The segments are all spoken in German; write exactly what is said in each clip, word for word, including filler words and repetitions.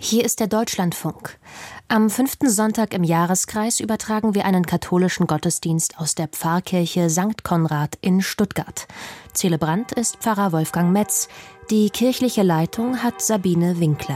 Hier ist der Deutschlandfunk. Am fünften Sonntag im Jahreskreis übertragen wir einen katholischen Gottesdienst aus der Pfarrkirche Sankt Konrad in Stuttgart. Zelebrant ist Pfarrer Wolfgang Metz. Die kirchliche Leitung hat Sabine Winkler.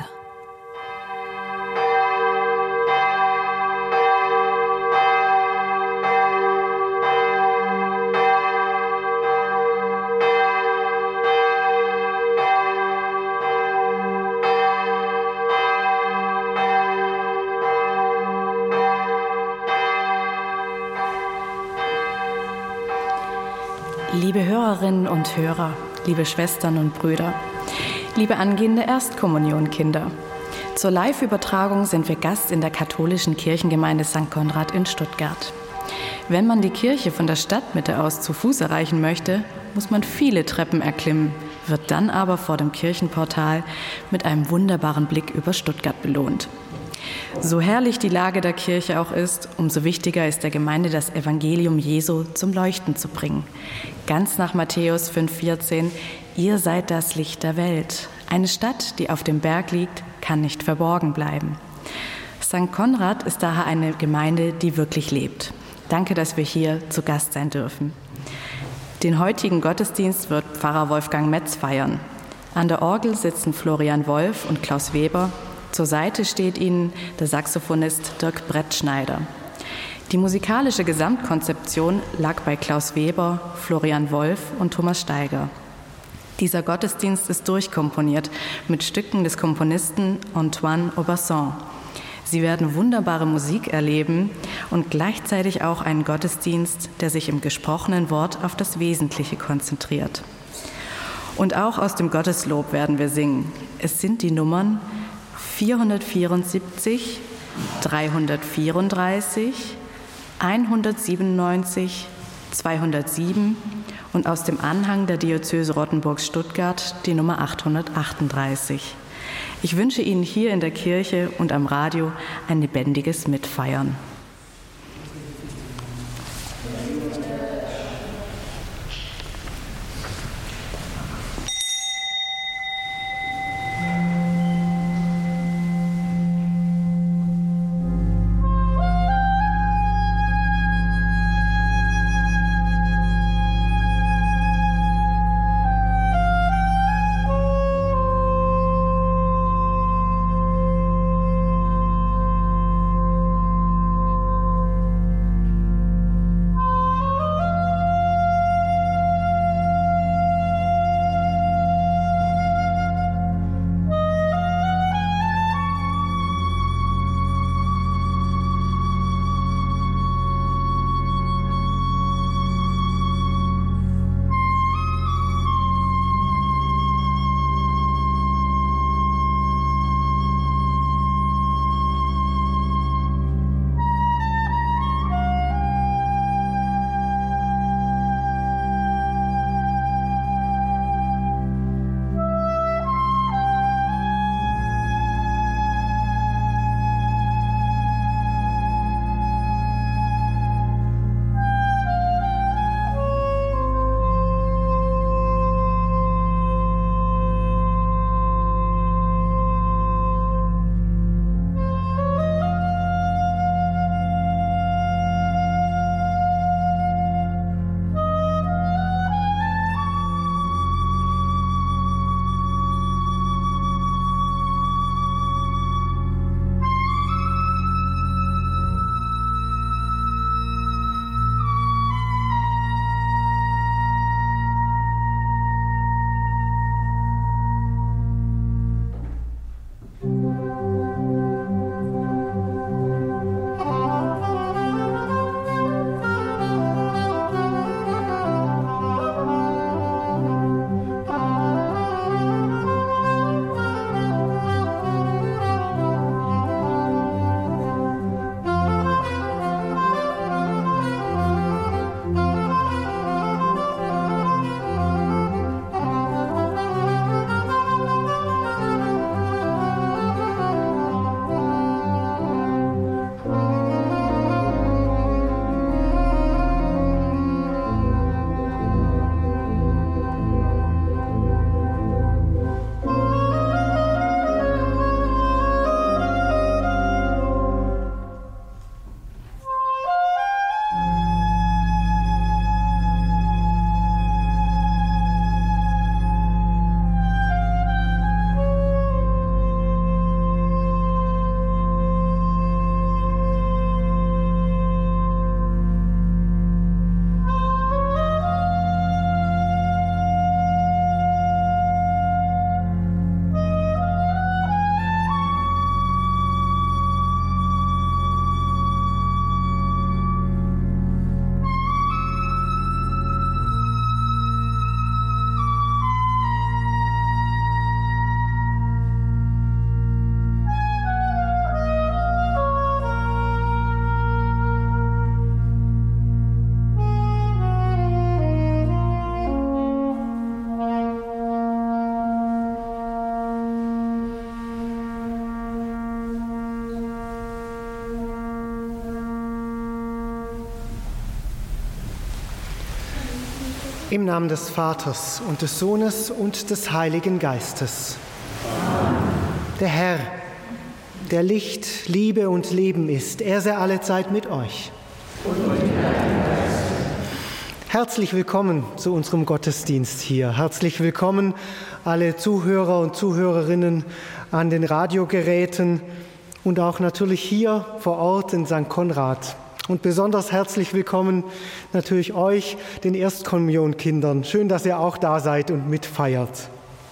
Liebe Hörerinnen und Hörer, liebe Schwestern und Brüder, liebe angehende Erstkommunionkinder, zur Live-Übertragung sind wir Gast in der katholischen Kirchengemeinde Sankt Konrad in Stuttgart. Wenn man die Kirche von der Stadtmitte aus zu Fuß erreichen möchte, muss man viele Treppen erklimmen, wird dann aber vor dem Kirchenportal mit einem wunderbaren Blick über Stuttgart belohnt. So herrlich die Lage der Kirche auch ist, umso wichtiger ist der Gemeinde das Evangelium Jesu zum Leuchten zu bringen. Ganz nach Matthäus fünf vierzehn, ihr seid das Licht der Welt. Eine Stadt, die auf dem Berg liegt, kann nicht verborgen bleiben. Sankt Konrad ist daher eine Gemeinde, die wirklich lebt. Danke, dass wir hier zu Gast sein dürfen. Den heutigen Gottesdienst wird Pfarrer Wolfgang Metz feiern. An der Orgel sitzen Florian Wolf und Klaus Weber. Zur Seite steht ihnen der Saxophonist Dirk Brettschneider. Die musikalische Gesamtkonzeption lag bei Klaus Weber, Florian Wolf und Thomas Steiger. Dieser Gottesdienst ist durchkomponiert mit Stücken des Komponisten Antoine Aubasson. Sie werden wunderbare Musik erleben und gleichzeitig auch einen Gottesdienst, der sich im gesprochenen Wort auf das Wesentliche konzentriert. Und auch aus dem Gotteslob werden wir singen. Es sind die Nummern vierhundertvierundsiebzig, dreihundertvierunddreißig, hundertsiebenundneunzig, zweihundertsieben und aus dem Anhang der Diözese Rottenburg-Stuttgart die Nummer achthundertachtunddreißig. Ich wünsche Ihnen hier in der Kirche und am Radio ein lebendiges Mitfeiern. Thank you. Im Namen des Vaters und des Sohnes und des Heiligen Geistes. Der Herr, der Licht, Liebe und Leben ist, er sei allezeit mit euch. Herzlich willkommen zu unserem Gottesdienst hier. Herzlich willkommen alle Zuhörer und Zuhörerinnen an den Radiogeräten und auch natürlich hier vor Ort in Sankt Konrad. Und besonders herzlich willkommen natürlich euch, den Erstkommunionkindern. Schön, dass ihr auch da seid und mitfeiert.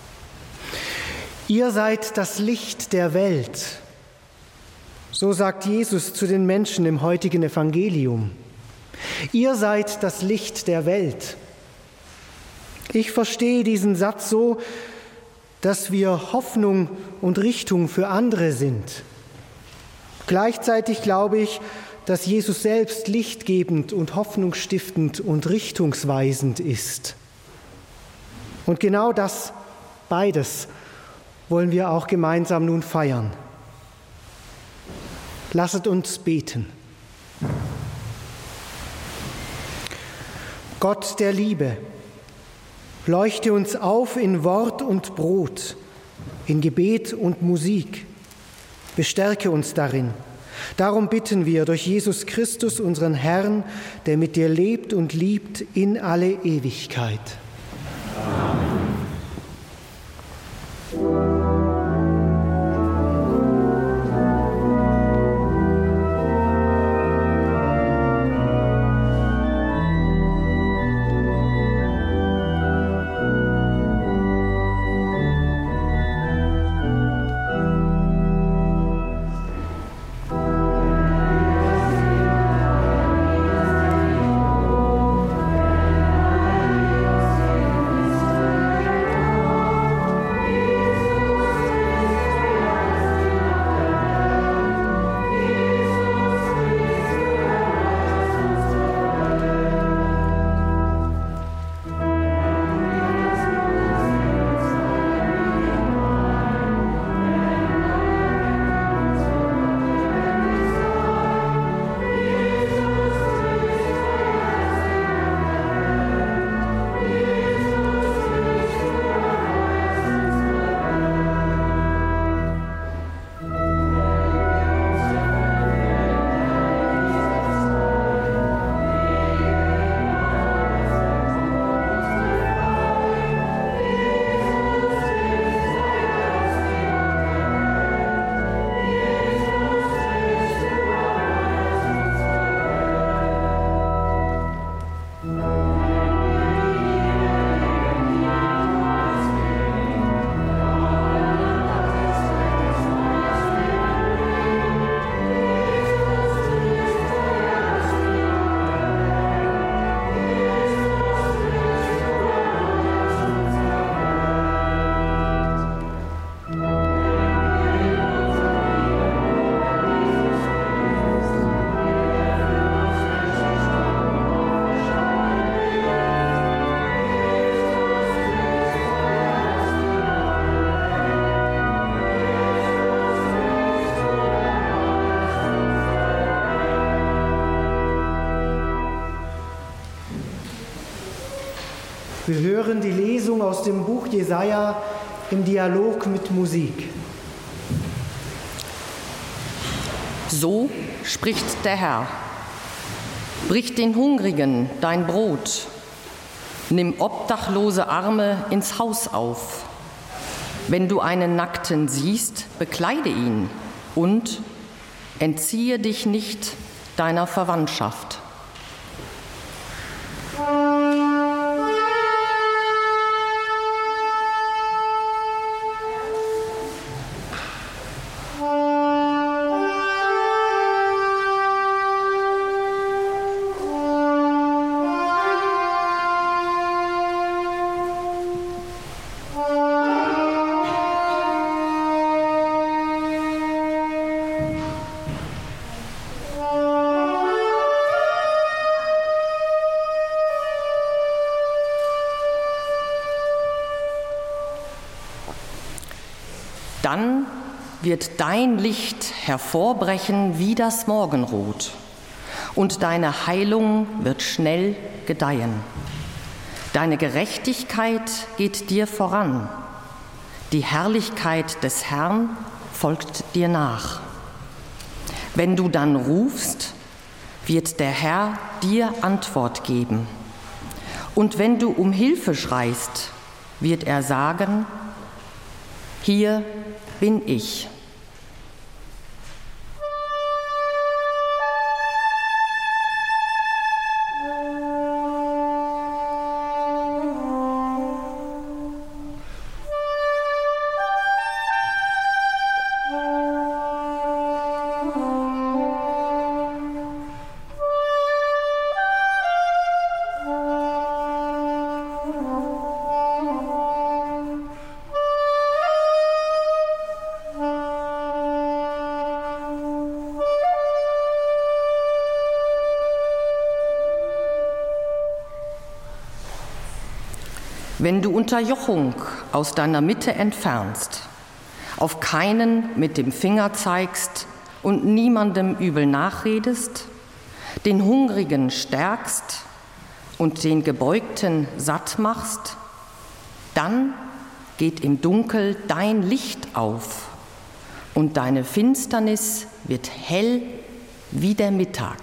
Ihr seid das Licht der Welt. So sagt Jesus zu den Menschen im heutigen Evangelium. Ihr seid das Licht der Welt. Ich verstehe diesen Satz so, dass wir Hoffnung und Richtung für andere sind. Gleichzeitig glaube ich, dass Jesus selbst lichtgebend und hoffnungsstiftend und richtungsweisend ist. Und genau das, beides, wollen wir auch gemeinsam nun feiern. Lasset uns beten. Gott der Liebe, leuchte uns auf in Wort und Brot, in Gebet und Musik. Bestärke uns darin. Darum bitten wir durch Jesus Christus, unseren Herrn, der mit dir lebt und liebt in alle Ewigkeit. Amen. Wir hören die Lesung aus dem Buch Jesaja im Dialog mit Musik. So spricht der Herr: Brich den Hungrigen dein Brot, nimm obdachlose Arme ins Haus auf. Wenn du einen Nackten siehst, bekleide ihn und entziehe dich nicht deiner Verwandtschaft. Dann wird dein Licht hervorbrechen wie das Morgenrot, und deine Heilung wird schnell gedeihen. Deine Gerechtigkeit geht dir voran. Die Herrlichkeit des Herrn folgt dir nach. Wenn du dann rufst, wird der Herr dir Antwort geben. Und wenn du um Hilfe schreist, wird er sagen: Hier bin ich. Wenn du Unterjochung aus deiner Mitte entfernst, auf keinen mit dem Finger zeigst und niemandem übel nachredest, den Hungrigen stärkst und den Gebeugten satt machst, dann geht im Dunkel dein Licht auf und deine Finsternis wird hell wie der Mittag.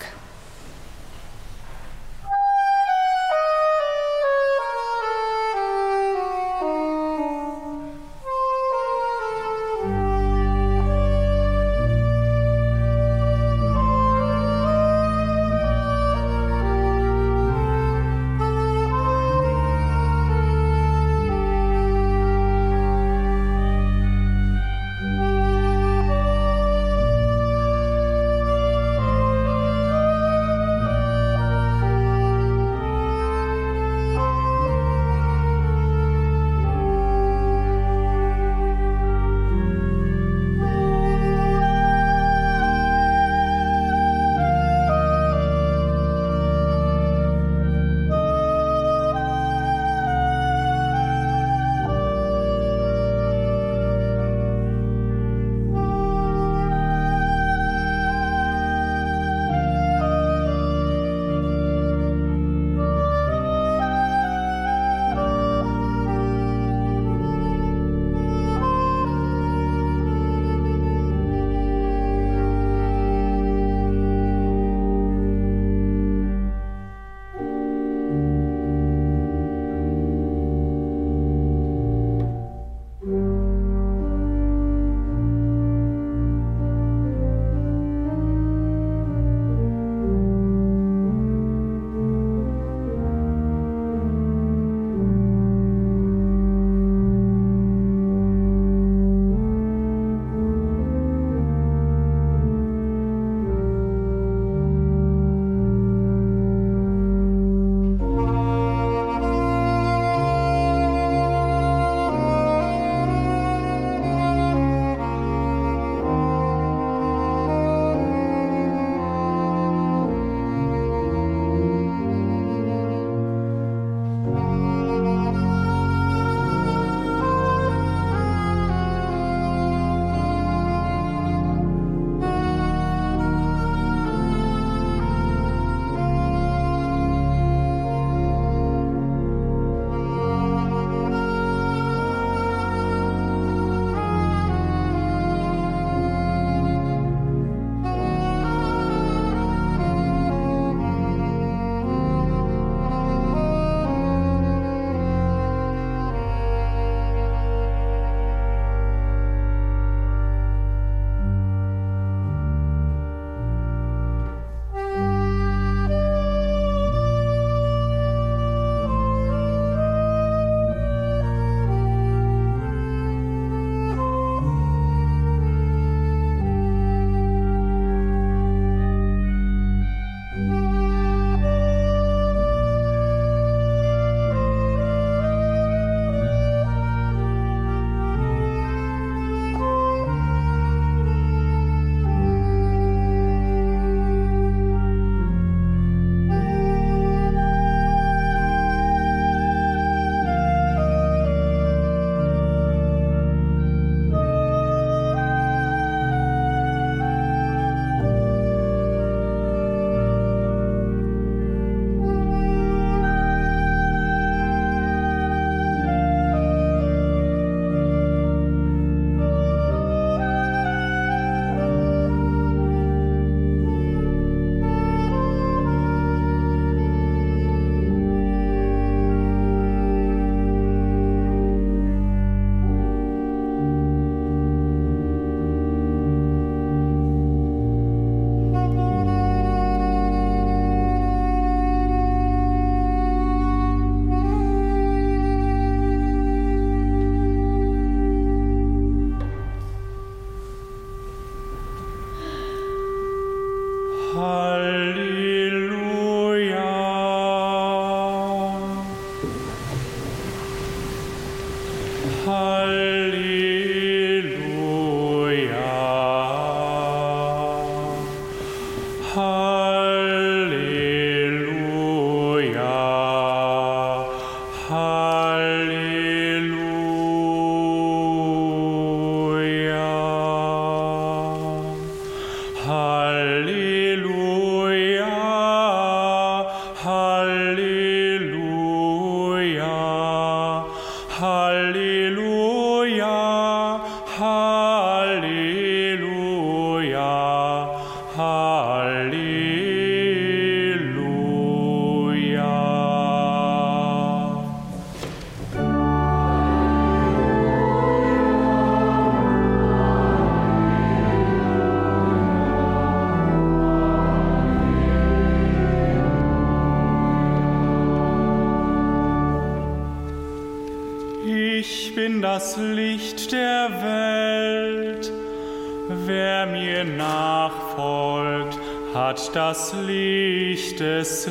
Ich bin das Licht der Welt. Wer mir nachfolgt, hat das Licht des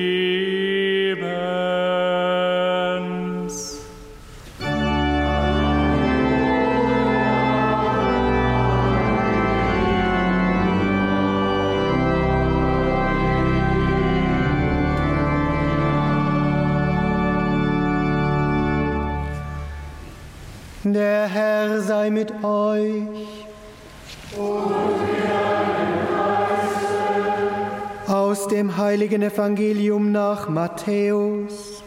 Lebens. Der Herr sei mit euch. Und mit deinem Geiste. Aus dem heiligen Evangelium nach Matthäus.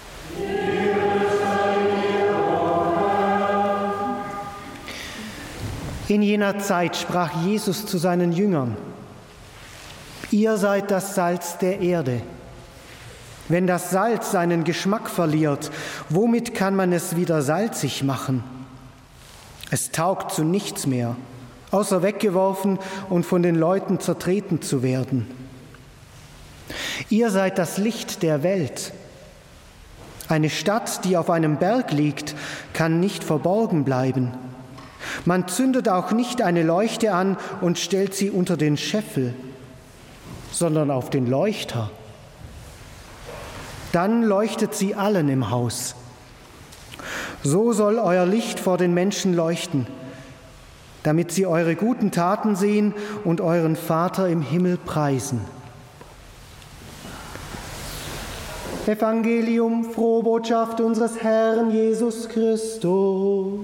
In jener Zeit sprach Jesus zu seinen Jüngern: Ihr seid das Salz der Erde. Wenn das Salz seinen Geschmack verliert, womit kann man es wieder salzig machen? Es taugt zu nichts mehr, außer weggeworfen und von den Leuten zertreten zu werden. Ihr seid das Licht der Welt. Eine Stadt, die auf einem Berg liegt, kann nicht verborgen bleiben. Man zündet auch nicht eine Leuchte an und stellt sie unter den Scheffel, sondern auf den Leuchter. Dann leuchtet sie allen im Haus. So soll euer Licht vor den Menschen leuchten, damit sie eure guten Taten sehen und euren Vater im Himmel preisen. Evangelium, frohe Botschaft unseres Herrn Jesus Christus.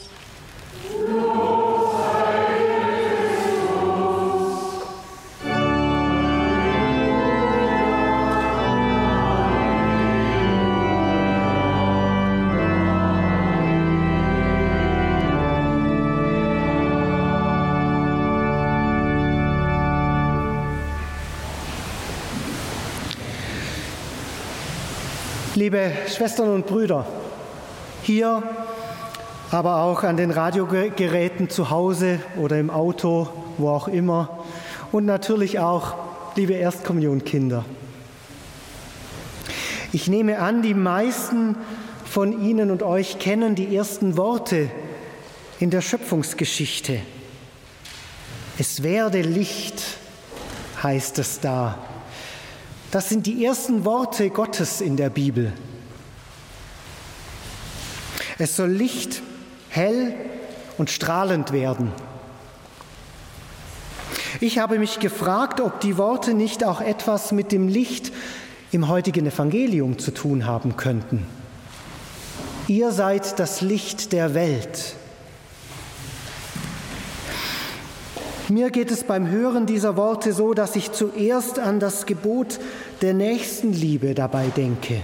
Liebe Schwestern und Brüder, hier, aber auch an den Radiogeräten zu Hause oder im Auto, wo auch immer, und natürlich auch, liebe Erstkommunionkinder. Ich nehme an, die meisten von Ihnen und euch kennen die ersten Worte in der Schöpfungsgeschichte. Es werde Licht, heißt es da. Das sind die ersten Worte Gottes in der Bibel. Es soll Licht, hell und strahlend werden. Ich habe mich gefragt, ob die Worte nicht auch etwas mit dem Licht im heutigen Evangelium zu tun haben könnten. Ihr seid das Licht der Welt. Mir geht es beim Hören dieser Worte so, dass ich zuerst an das Gebot der Nächstenliebe dabei denke.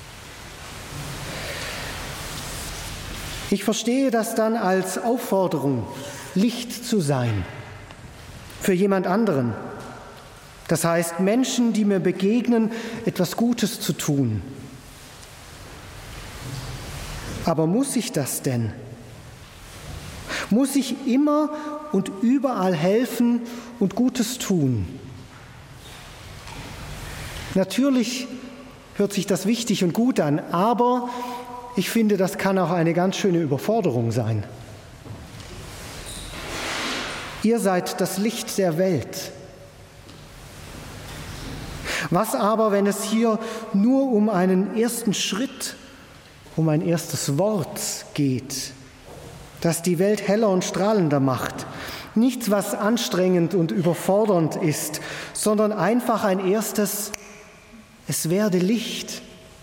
Ich verstehe das dann als Aufforderung, Licht zu sein für jemand anderen. Das heißt, Menschen, die mir begegnen, etwas Gutes zu tun. Aber muss ich das denn? Muss ich immer und überall helfen und Gutes tun? Natürlich hört sich das wichtig und gut an, aber ich finde, das kann auch eine ganz schöne Überforderung sein. Ihr seid das Licht der Welt. Was aber, wenn es hier nur um einen ersten Schritt, um ein erstes Wort geht, das die Welt heller und strahlender macht? Nichts, was anstrengend und überfordernd ist, sondern einfach ein erstes, es werde Licht.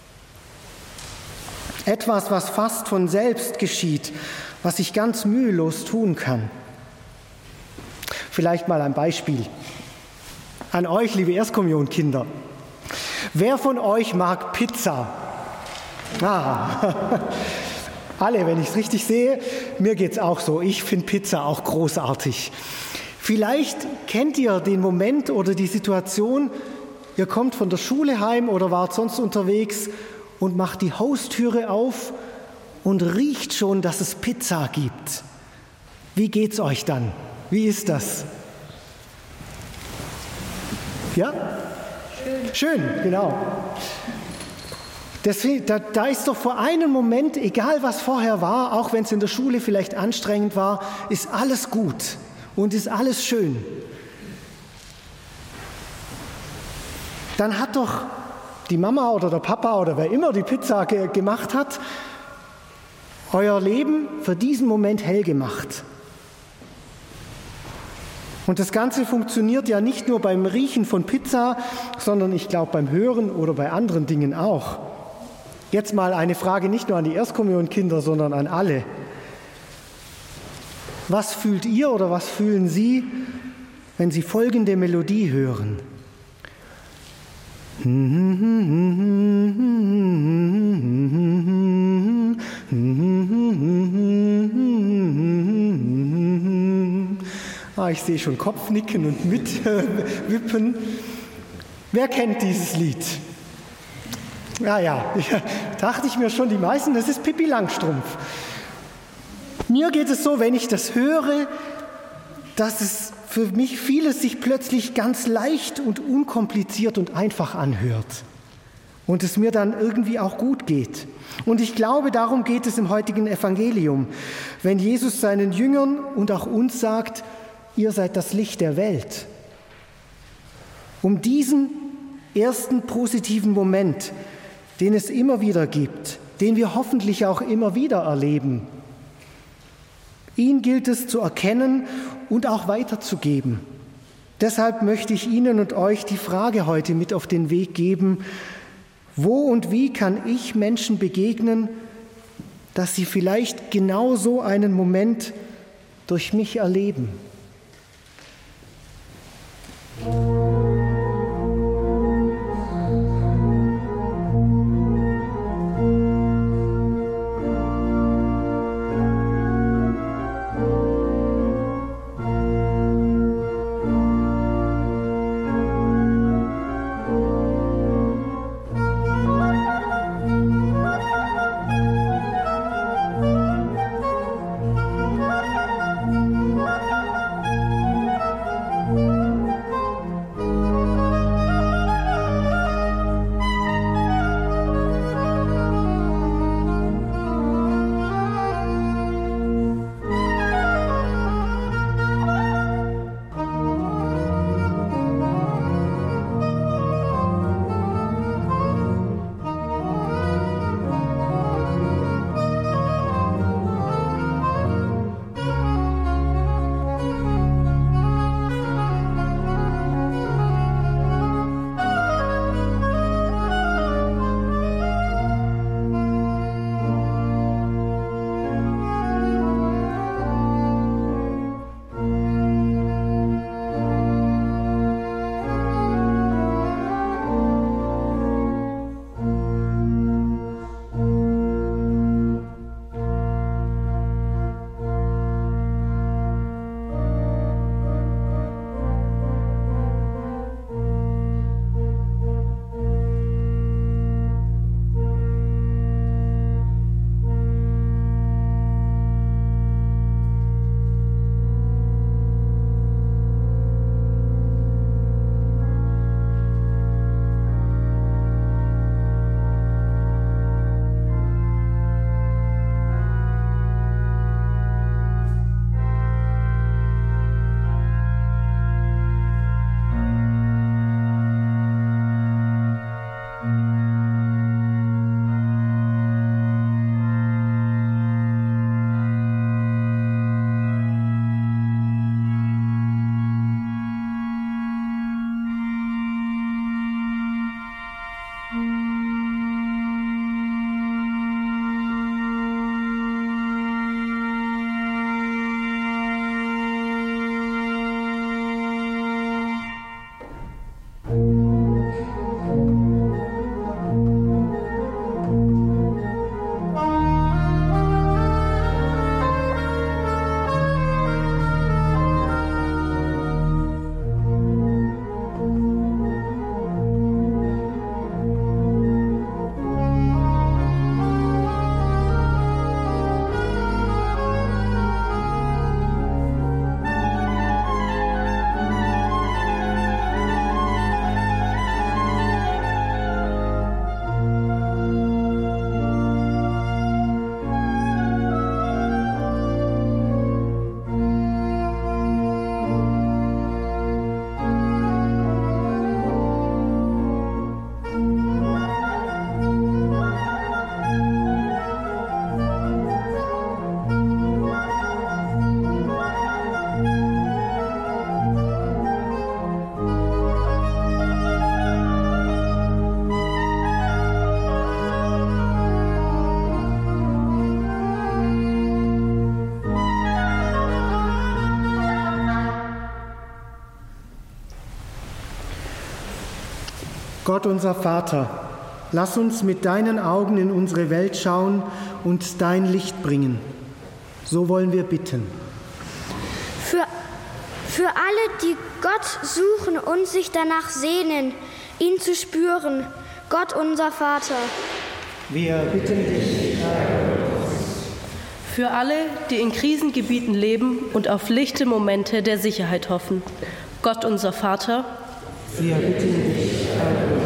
Etwas, was fast von selbst geschieht, was ich ganz mühelos tun kann. Vielleicht mal ein Beispiel. An euch, liebe Erstkommunionkinder. Wer von euch mag Pizza? Ah, alle, wenn ich es richtig sehe. Mir geht es auch so. Ich finde Pizza auch großartig. Vielleicht kennt ihr den Moment oder die Situation, ihr kommt von der Schule heim oder wart sonst unterwegs und macht die Haustüre auf und riecht schon, dass es Pizza gibt. Wie geht's euch dann? Wie ist das? Ja? Schön. Schön, genau. Deswegen, da, da ist doch vor einem Moment, egal was vorher war, auch wenn es in der Schule vielleicht anstrengend war, ist alles gut und ist alles schön. Dann hat doch die Mama oder der Papa oder wer immer die Pizza ge- gemacht hat, euer Leben für diesen Moment hell gemacht. Und das Ganze funktioniert ja nicht nur beim Riechen von Pizza, sondern ich glaube beim Hören oder bei anderen Dingen auch. Jetzt mal eine Frage nicht nur an die Erstkommunionkinder, sondern an alle. Was fühlt ihr oder was fühlen Sie, wenn Sie folgende Melodie hören? Ah, ich sehe schon Kopfnicken und mitwippen. Wer kennt dieses Lied? Ja, ja, dachte ich mir schon, die meisten, das ist Pippi Langstrumpf. Mir geht es so, wenn ich das höre, dass es für mich vieles sich plötzlich ganz leicht und unkompliziert und einfach anhört und es mir dann irgendwie auch gut geht. Und ich glaube, darum geht es im heutigen Evangelium, wenn Jesus seinen Jüngern und auch uns sagt, ihr seid das Licht der Welt. Um diesen ersten positiven Moment, den es immer wieder gibt, den wir hoffentlich auch immer wieder erleben, ihn gilt es zu erkennen und auch weiterzugeben. Deshalb möchte ich Ihnen und euch die Frage heute mit auf den Weg geben: Wo und wie kann ich Menschen begegnen, dass sie vielleicht genau so einen Moment durch mich erleben? Gott unser Vater, lass uns mit deinen Augen in unsere Welt schauen und dein Licht bringen. So wollen wir bitten. Für, für alle, die Gott suchen und sich danach sehnen, ihn zu spüren, Gott unser Vater. Wir bitten dich, Herr. Für alle, die in Krisengebieten leben und auf lichte Momente der Sicherheit hoffen, Gott unser Vater. Wir bitten dich, Herr.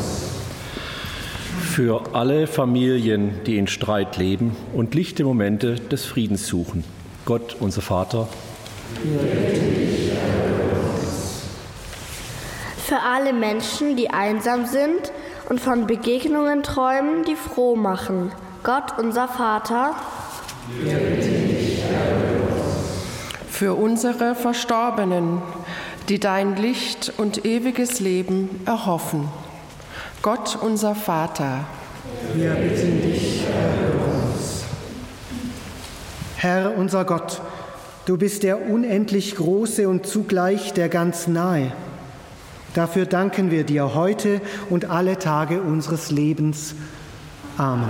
Für alle Familien, die in Streit leben und lichte Momente des Friedens suchen, Gott unser Vater. Wir bitten dich, Herr. Für alle Menschen, die einsam sind und von Begegnungen träumen, die froh machen, Gott unser Vater. Wir bitten dich, Herr. Für unsere Verstorbenen, die dein Licht und ewiges Leben erhoffen, Gott unser Vater. Wir bitten dich, erhöre uns. Herr unser Gott, du bist der unendlich Große und zugleich der ganz Nahe. Dafür danken wir dir heute und alle Tage unseres Lebens. Amen.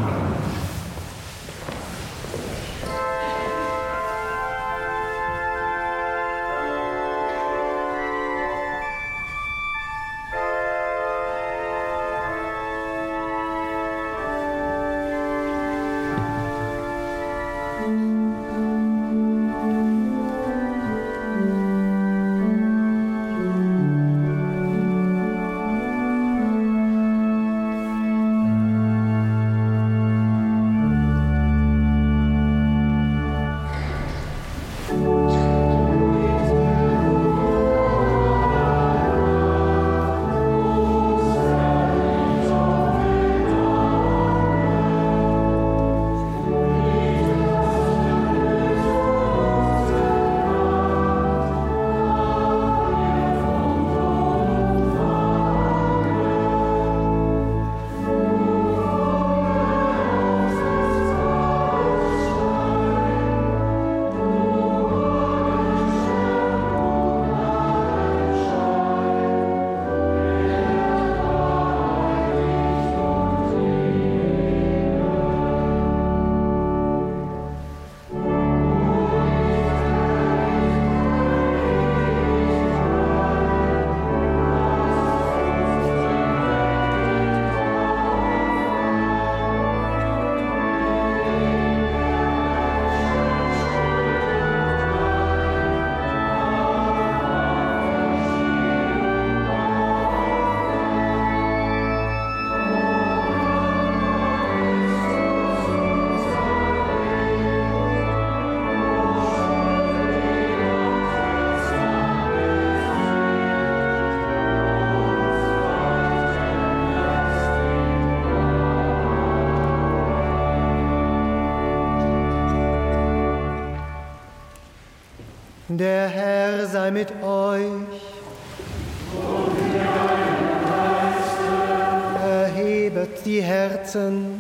Der Herr sei mit euch. Und mit deinem Geiste. Erhebet die Herzen.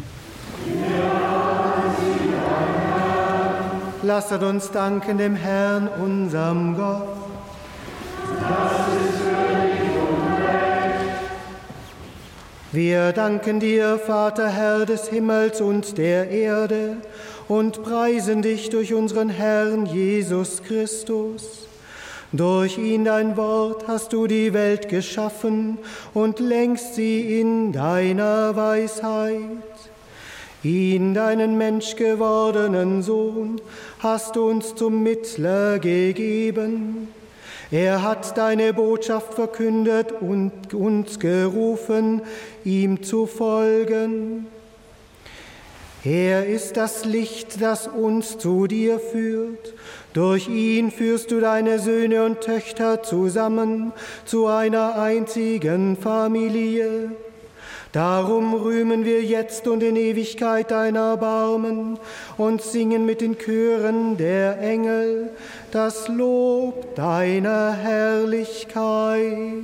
Lasset uns danken dem Herrn, unserem Gott. Das ist würdig und recht. Wir danken dir, Vater, Herr des Himmels und der Erde, und preisen dich durch unseren Herrn Jesus Christus. Durch ihn, dein Wort, hast du die Welt geschaffen und lenkst sie in deiner Weisheit. Ihn, deinen menschgewordenen Sohn, hast du uns zum Mittler gegeben. Er hat deine Botschaft verkündet und uns gerufen, ihm zu folgen. Er ist das Licht, das uns zu dir führt. Durch ihn führst du deine Söhne und Töchter zusammen zu einer einzigen Familie. Darum rühmen wir jetzt und in Ewigkeit dein Erbarmen und singen mit den Chören der Engel das Lob deiner Herrlichkeit.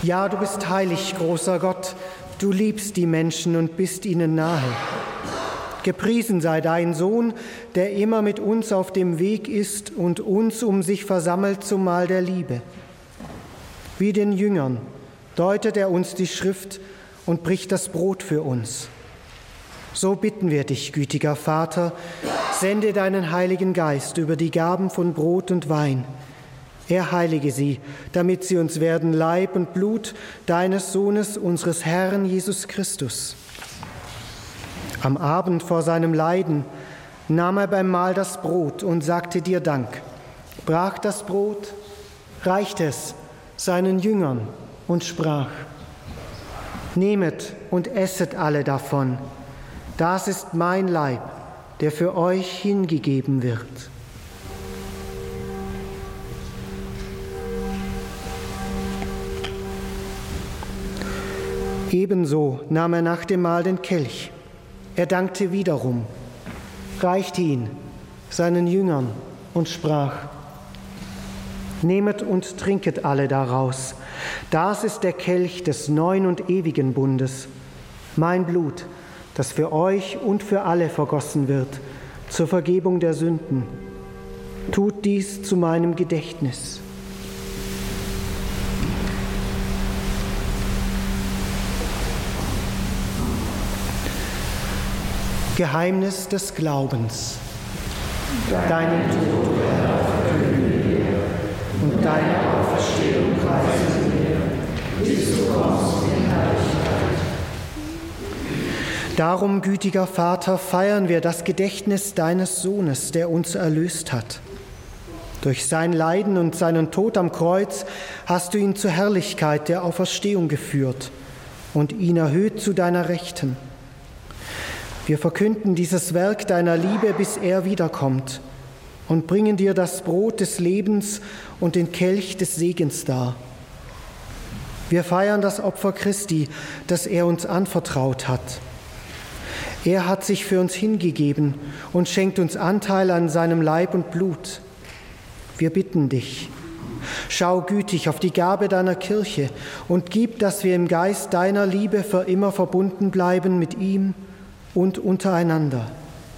Ja, du bist heilig, großer Gott, du liebst die Menschen und bist ihnen nahe. Gepriesen sei dein Sohn, der immer mit uns auf dem Weg ist und uns um sich versammelt zum Mahl der Liebe. Wie den Jüngern deutet er uns die Schrift und bricht das Brot für uns. So bitten wir dich, gütiger Vater, sende deinen Heiligen Geist über die Gaben von Brot und Wein. Er heilige sie, damit sie uns werden Leib und Blut deines Sohnes, unseres Herrn Jesus Christus. Am Abend vor seinem Leiden nahm er beim Mahl das Brot und sagte dir Dank, brach das Brot, reichte es seinen Jüngern und sprach: Nehmet und esset alle davon, das ist mein Leib, der für euch hingegeben wird. Ebenso nahm er nach dem Mahl den Kelch. Er dankte wiederum, reichte ihn seinen Jüngern und sprach: Nehmet und trinket alle daraus. Das ist der Kelch des neuen und ewigen Bundes, mein Blut, das für euch und für alle vergossen wird, zur Vergebung der Sünden. Tut dies zu meinem Gedächtnis. Geheimnis des Glaubens. Deinen Tod, Herr, verkünden wir, und deine Auferstehung preisen wir, bis du kommst in Herrlichkeit. Darum, gütiger Vater, feiern wir das Gedächtnis deines Sohnes, der uns erlöst hat. Durch sein Leiden und seinen Tod am Kreuz hast du ihn zur Herrlichkeit der Auferstehung geführt und ihn erhöht zu deiner Rechten. Wir verkünden dieses Werk deiner Liebe, bis er wiederkommt, und bringen dir das Brot des Lebens und den Kelch des Segens dar. Wir feiern das Opfer Christi, das er uns anvertraut hat. Er hat sich für uns hingegeben und schenkt uns Anteil an seinem Leib und Blut. Wir bitten dich, schau gütig auf die Gabe deiner Kirche und gib, dass wir im Geist deiner Liebe für immer verbunden bleiben mit ihm und untereinander.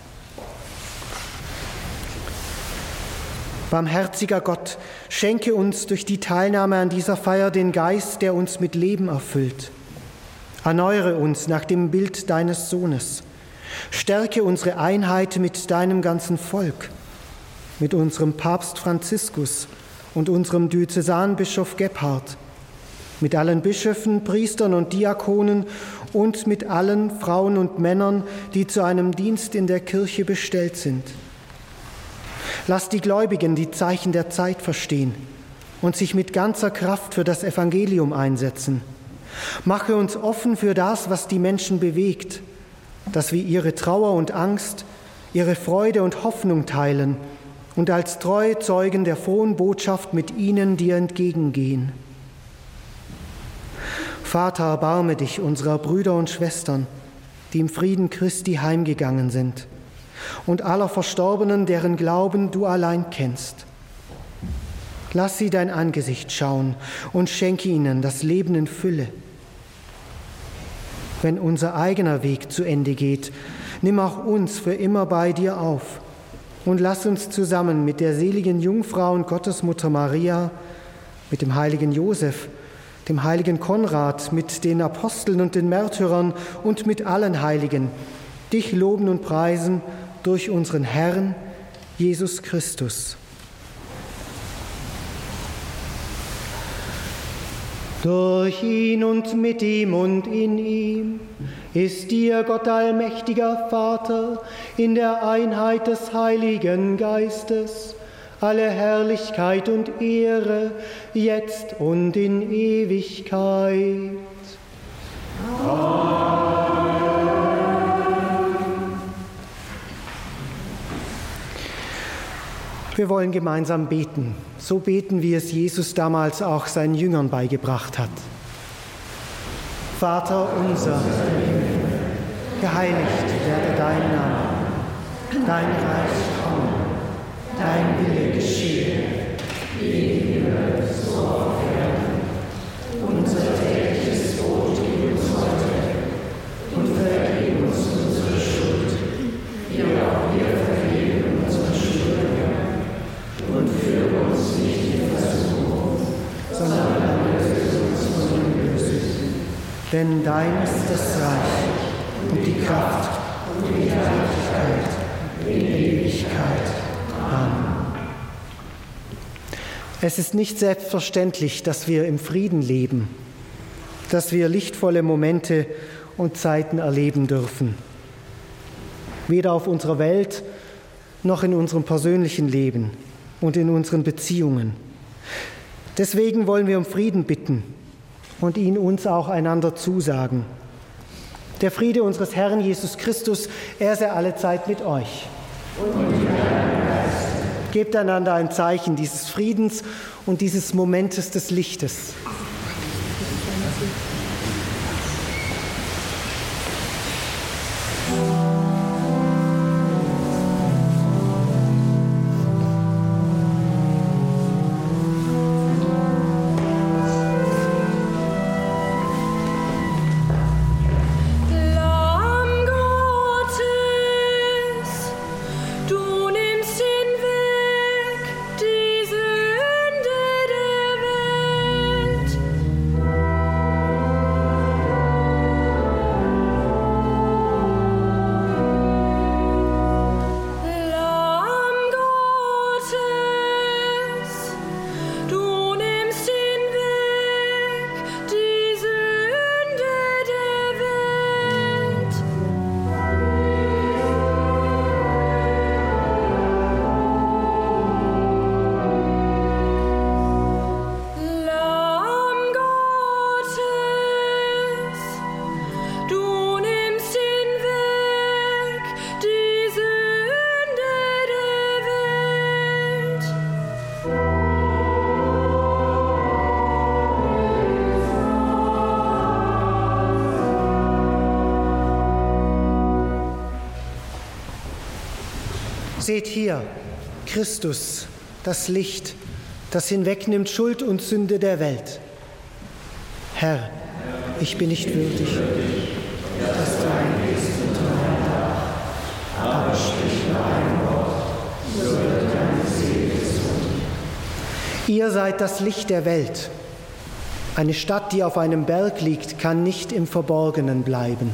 Barmherziger Gott, schenke uns durch die Teilnahme an dieser Feier den Geist, der uns mit Leben erfüllt. Erneuere uns nach dem Bild deines Sohnes. Stärke unsere Einheit mit deinem ganzen Volk, mit unserem Papst Franziskus und unserem Diözesanbischof Gebhard, mit allen Bischöfen, Priestern und Diakonen und mit allen Frauen und Männern, die zu einem Dienst in der Kirche bestellt sind. Lass die Gläubigen die Zeichen der Zeit verstehen und sich mit ganzer Kraft für das Evangelium einsetzen. Mache uns offen für das, was die Menschen bewegt, dass wir ihre Trauer und Angst, ihre Freude und Hoffnung teilen und als treue Zeugen der frohen Botschaft mit ihnen dir entgegengehen. Vater, erbarme dich unserer Brüder und Schwestern, die im Frieden Christi heimgegangen sind, und aller Verstorbenen, deren Glauben du allein kennst. Lass sie dein Angesicht schauen und schenke ihnen das Leben in Fülle. Wenn unser eigener Weg zu Ende geht, nimm auch uns für immer bei dir auf und lass uns zusammen mit der seligen Jungfrau und Gottesmutter Maria, mit dem heiligen Josef, dem heiligen Konrad, mit den Aposteln und den Märtyrern und mit allen Heiligen, dich loben und preisen durch unseren Herrn Jesus Christus. Durch ihn und mit ihm und in ihm ist dir, Gott allmächtiger Vater, in der Einheit des Heiligen Geistes, alle Herrlichkeit und Ehre, jetzt und in Ewigkeit. Amen. Wir wollen gemeinsam beten. So beten, wie es Jesus damals auch seinen Jüngern beigebracht hat. Vater unser, geheiligt werde dein Name, dein Reich komme, dein Wille geschehe, wie im Himmel so auf Erden. Unser Denn dein ist das Reich und die Kraft und die Herrlichkeit in Ewigkeit. Amen. Es ist nicht selbstverständlich, dass wir im Frieden leben, dass wir lichtvolle Momente und Zeiten erleben dürfen. Weder auf unserer Welt noch in unserem persönlichen Leben und in unseren Beziehungen. Deswegen wollen wir um Frieden bitten und ihn uns auch einander zusagen. Der Friede unseres Herrn Jesus Christus, er sei alle Zeit mit euch. Und mit deinem Geist. Gebt einander ein Zeichen dieses Friedens und dieses Momentes des Lichtes. Seht hier, Christus, das Licht, das hinwegnimmt Schuld und Sünde der Welt. Herr, ich bin nicht würdig, dass du eingehst unter mein Dach, aber sprich nur ein Wort, so wird deine Seele gesund. Ihr seid das Licht der Welt. Eine Stadt, die auf einem Berg liegt, kann nicht im Verborgenen bleiben.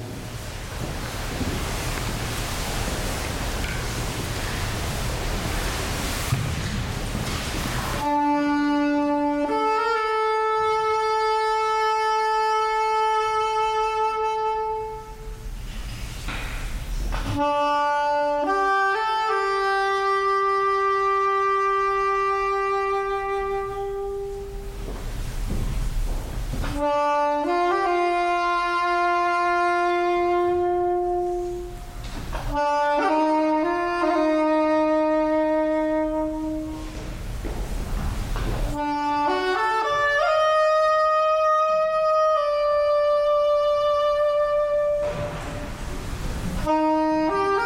Thank you.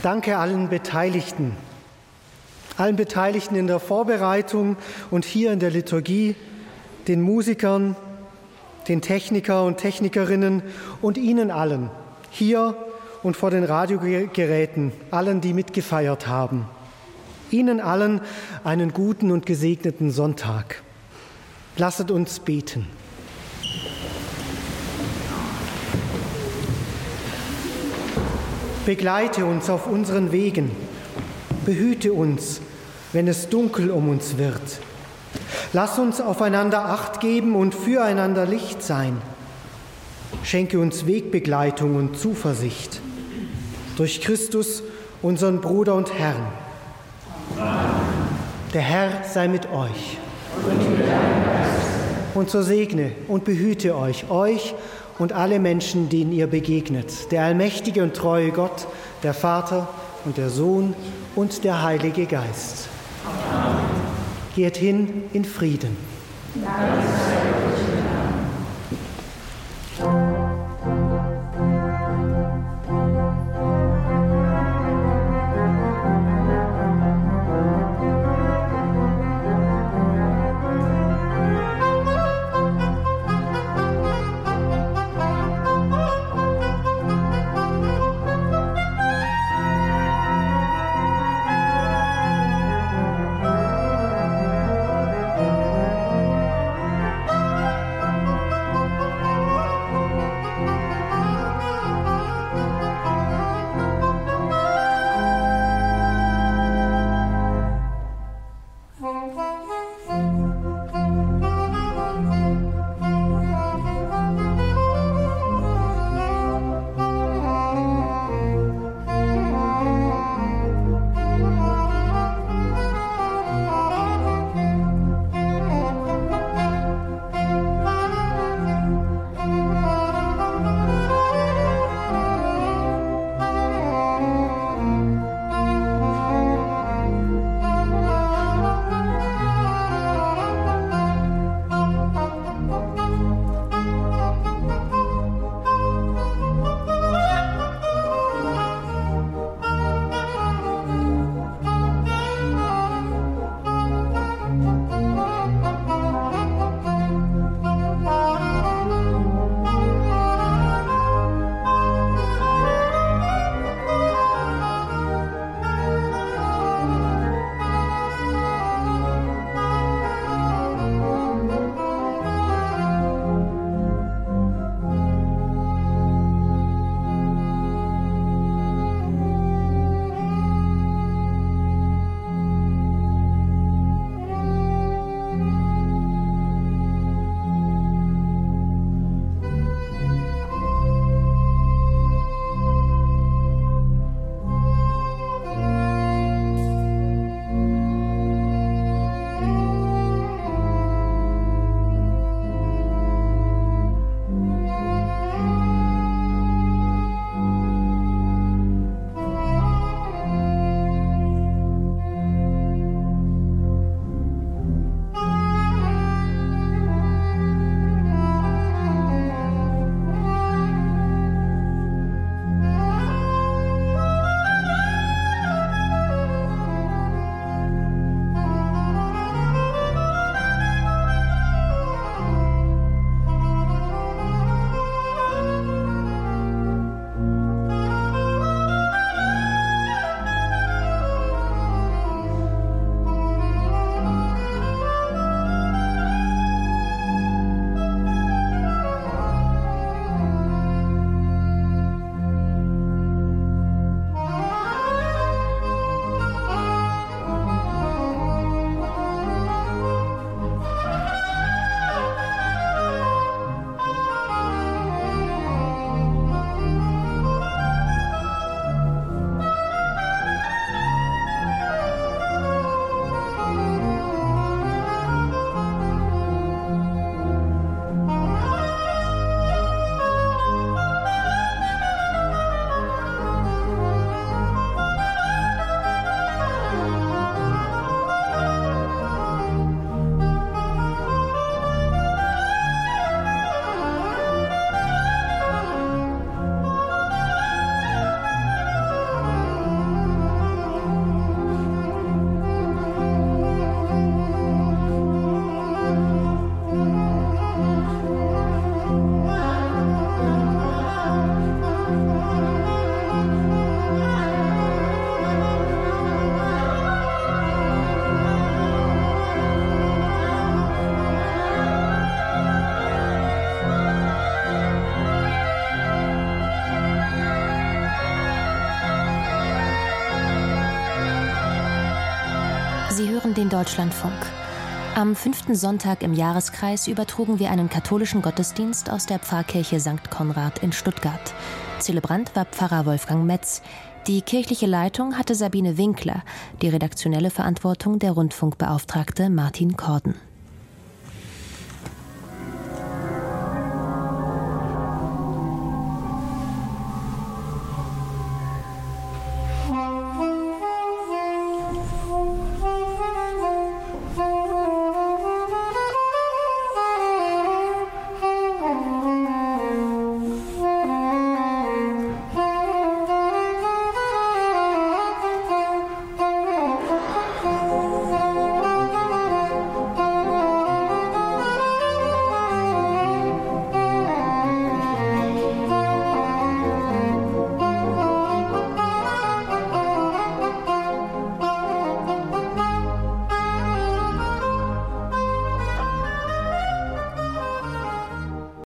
Danke allen Beteiligten, allen Beteiligten in der Vorbereitung und hier in der Liturgie, den Musikern, den Techniker und Technikerinnen und Ihnen allen, hier und vor den Radiogeräten, allen, die mitgefeiert haben. Ihnen allen einen guten und gesegneten Sonntag. Lasset uns beten. Begleite uns auf unseren Wegen, behüte uns, wenn es dunkel um uns wird. Lass uns aufeinander Acht geben und füreinander Licht sein. Schenke uns Wegbegleitung und Zuversicht. Durch Christus, unseren Bruder und Herrn. Amen. Der Herr sei mit euch. Und mit deinem Geist. Und so segne und behüte euch, euch und alle Menschen, denen ihr begegnet. Der allmächtige und treue Gott, der Vater und der Sohn und der Heilige Geist. Amen. Geht hin in Frieden. Danke sei Gott. den Deutschlandfunk. Am fünften Sonntag im Jahreskreis übertrugen wir einen katholischen Gottesdienst aus der Pfarrkirche Sankt Konrad in Stuttgart. Zelebrant war Pfarrer Wolfgang Metz. Die kirchliche Leitung hatte Sabine Winkler, die redaktionelle Verantwortung der Rundfunkbeauftragte Martin Korden.